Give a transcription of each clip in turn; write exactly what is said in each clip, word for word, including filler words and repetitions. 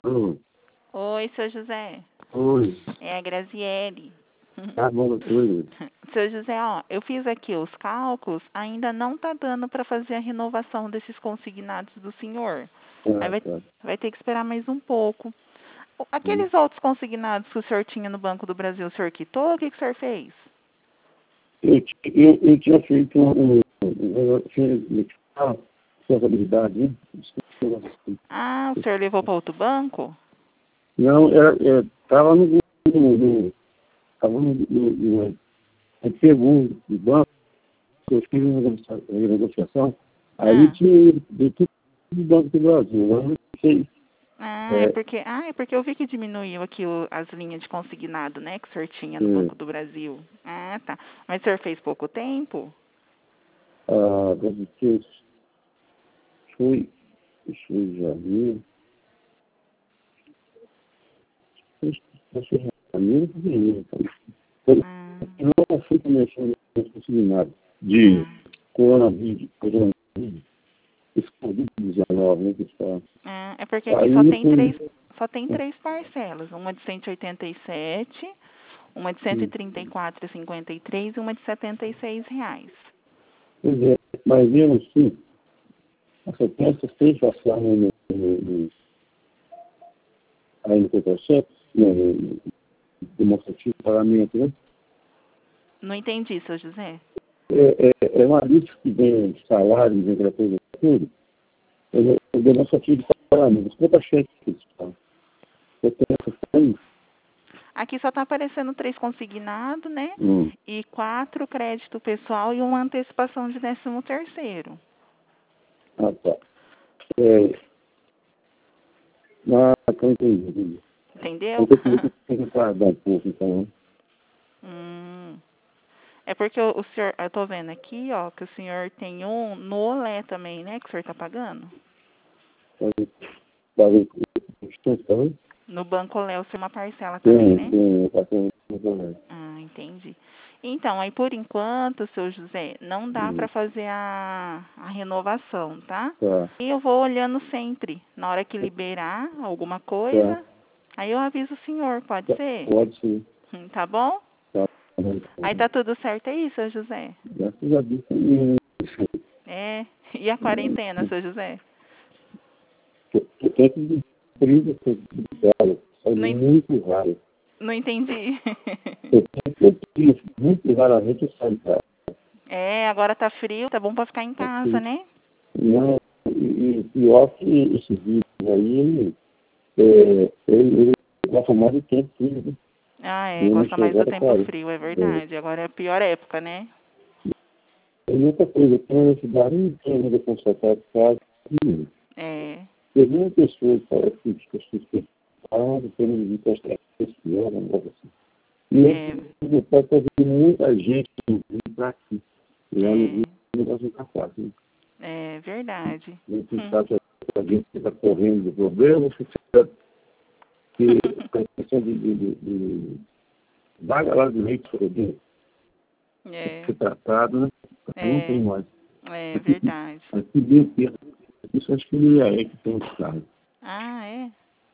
Oi, Oi, seu José. oi. É a Graziele. Tá bom, oi. Seu José, ó, eu fiz aqui os cálculos, ainda não tá dando para fazer a renovação desses consignados do senhor. Aí Tá, vai, tá. vai ter que esperar mais um pouco. O- Hum. Aqueles outros consignados que o senhor tinha no Banco do Brasil, o senhor quitou? O que, que o senhor fez? Eu, ti- eu, eu tinha feito um. um- Eu tinha responsabilidade, né? Desculpa. Ah, o senhor levou para outro banco? Não, era, é, tava no. no, no tava no. no, no a gente pegou o banco, eu fiz uma negocia- uma negociação, aí Ah, tinha de tudo do Banco do Brasil. Eu não sei. ah, é É, porque, ah, é porque eu vi que diminuiu aqui o- as linhas de consignado, né, que o senhor tinha no é, Banco do Brasil. Ah, tá. Mas o senhor fez pouco tempo? a, deve ter- foi, foi em janeiro. Eu Ah, não fui começando a de ah. coronavírus, coronavírus, esse covid dezenove, né, que está. É, é porque aqui só Aí tem foi, três, só tem três parcelas, uma de cento e oitenta e sete, uma de cento e trinta e quatro e cinquenta e três e uma de setenta e seis reais. pois é, mas mesmo assim, a sentença fez passar no, no, no, no, aí no processo, no, no, no demonstrativo de pagamento, né? Não entendi, seu José. É, é, é uma lista que vem salário, vem aquela coisa tudo, é o demonstrativo de pagamento, quanto a cheque que está. Sentença tem. Aqui só está aparecendo três consignados, né? Hum. E quatro crédito pessoal e uma antecipação de décimo terceiro. Ah, tá. É, ah, então entendi, entendi. Entendeu? Então tem que, tem que guardar um pouco, então, né? hum, é porque o, o senhor, eu tô vendo aqui, ó, que o senhor tem um no Olé também, né? Que o senhor tá pagando. Fazer, fazer extensão, No Banco Olé, o senhor uma parcela também, tem, né? tem, tá com também. Ah, entendi. Então, aí por enquanto, seu José, não dá Hum, para fazer a, a renovação, tá? tá, E eu vou olhando sempre. Na hora que liberar alguma tá, coisa, aí eu aviso o senhor, pode tá, ser? pode ser, Hum, Tá bom? tá, Aí tá tudo certo aí, seu José? graças a Deus, tem, É. E a quarentena, seu José? eu tenho que cumprir essa é Não, en- muito raro. não entendi. Eu tenho que muito raramente eu saio de casa. É, agora tá frio, tá bom pra ficar em casa, Assim, né? não, e, e pior que esse vírus aí, ele, é, ele, ele gosta mais do tempo frio, né? Ah, é, Eu não gosta mais do chegava a tempo quarenta. frio, é É. verdade. Agora é a pior época, né? E outra coisa, tem uma cidade inteira de constatar casos de É. teve uma pessoa que fala que fica suspeitado, tendo de testar esse ano, um negócio assim. E É, esse pode fazer muita gente vir para aqui. E lá no Rio, é, o negócio não está fácil. Né? é verdade. A gente Hum. sabe que a gente está correndo do problema, se tiver que a questão de, de, de, de vaga lá de leite para poder É, ser tratado, né? Não tem é, mais. é Aqui, verdade. aqui dentro, isso acho que ele é que tem os carros. Ah, é?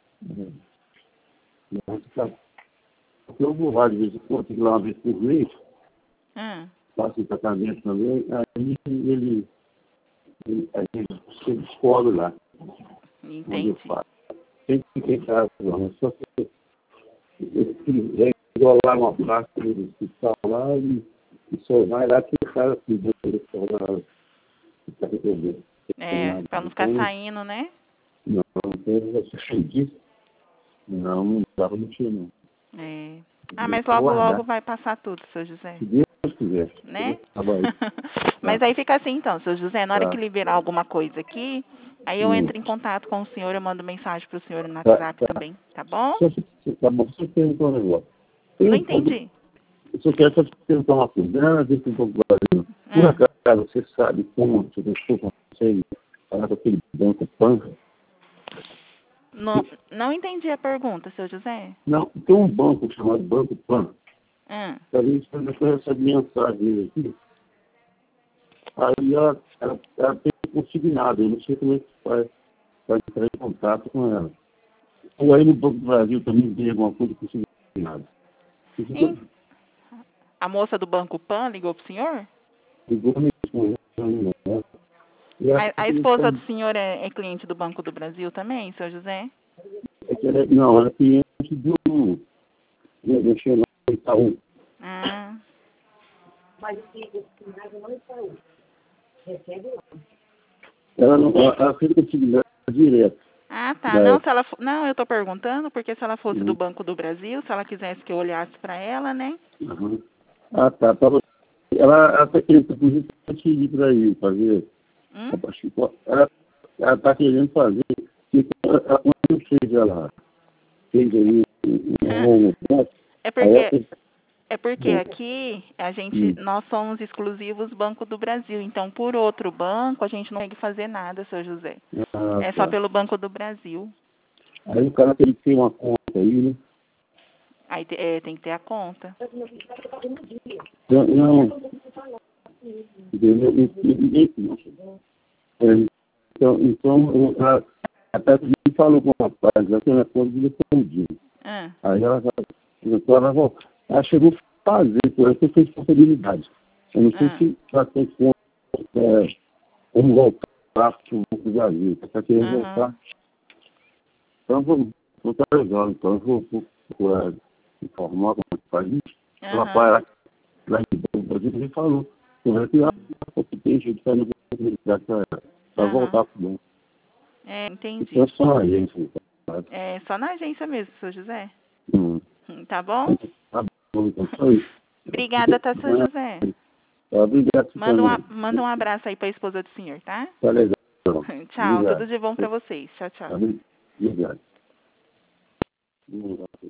Eu vou lá de vez em quando, tenho lá uma vez por mês, Ah, faço o tratamento também, aí ele, ele a gente se descobre lá, onde eu entendi. faço. Tem que tentar, não, só que eu quiser isolar uma placa do hospital lá e, e só vai lá que o cara se deu para ele que está resolvendo. É, pra não ficar Então, saindo, né? não, não tem essa disso, não, não dá para mentir, não. É. Ah, Tem mas que logo, logo aguardar, vai passar tudo, seu José. se Deus quiser. Eu Né? estava aí, Mas tá, aí fica assim então, seu José, na hora que tá, liberar alguma coisa aqui, aí eu hum, entro em contato com o senhor, eu mando mensagem pro senhor no tá, WhatsApp tá. também, tá bom? Só se, se, tá bom, só perguntar um negócio. Tem Não um pouco, entendi. eu só quero só te perguntar uma coisa, nada a ver com um pouco Brasil. Por Ah, acaso, você sabe como você pessoa consegue falar com aquele banco Pan? não, não entendi a pergunta, seu José. Não, tem um banco chamado Banco Pan. Ah, A gente depois recebe mensagem aqui. Aí ela, ela, ela tem consignado, eu não sei como é que faz para entrar em contato com ela. Ou aí no Banco do Brasil também tem alguma coisa que você não nada. Sim. A moça do Banco Pan ligou pro senhor? Ligou mesmo, né? E acho A, a que eles esposa estão- do senhor é, é cliente do Banco do Brasil também, seu José? é que ela- não, ela é cliente do. Deixa eu lá, Itaú. Ah, Ela não. Ela, ela fez possibilidade direto. ah tá. Da, Não, se ela, fo- não, eu tô perguntando porque se ela fosse do uhum, Banco do Brasil, se ela quisesse que eu olhasse para ela, né? uhum. Ah, tá. Tava, ela ela está querendo, inclusive, transferir para ele, fazer. Hum? Acho que ela ela está querendo fazer. E ela, ela, quando fez, ela fez aí um um- um- É aí ela porque fez. é porque aqui a gente, Hum. nós somos exclusivos Banco do Brasil, então por outro banco a gente não consegue fazer nada, seu José. Ah, É só tá. pelo Banco do Brasil. Aí o cara tem que ter uma conta aí, né? Aí te- é, tem que ter a conta. Não, não. Entendeu? Ninguém- É, Então, então eu- a, até que me falou com o rapaz, já tem a conta de respondido. Ah, Aí ela já então ela, voltou. Ela chegou a fazer, por essa foi responsabilidade. Eu não sei ah, se já tem como, é, como voltar para o Brasil. Está querendo aham. voltar. Então vou vou estar legal, então eu vou vou procurar informar como é que faz isso. O Aham. rapaz lá, lá em Brasil ele falou. Eu vai tirar porque tem jeito de fazer possibilidade para Aham. voltar para o banco. É, entendi. Então é só a gente, sabe? É só na agência mesmo, seu José. Hum. Hum, Tá bom? Tá bom, então só isso. Obrigada, tá, seu José. Tá, obrigado você Manda um, a- também. manda um abraço aí pra esposa do senhor, tá? Tá legal. Tchau, tudo Obrigado. de bom pra vocês. Tchau, Tá, tchau. obrigado. Obrigado.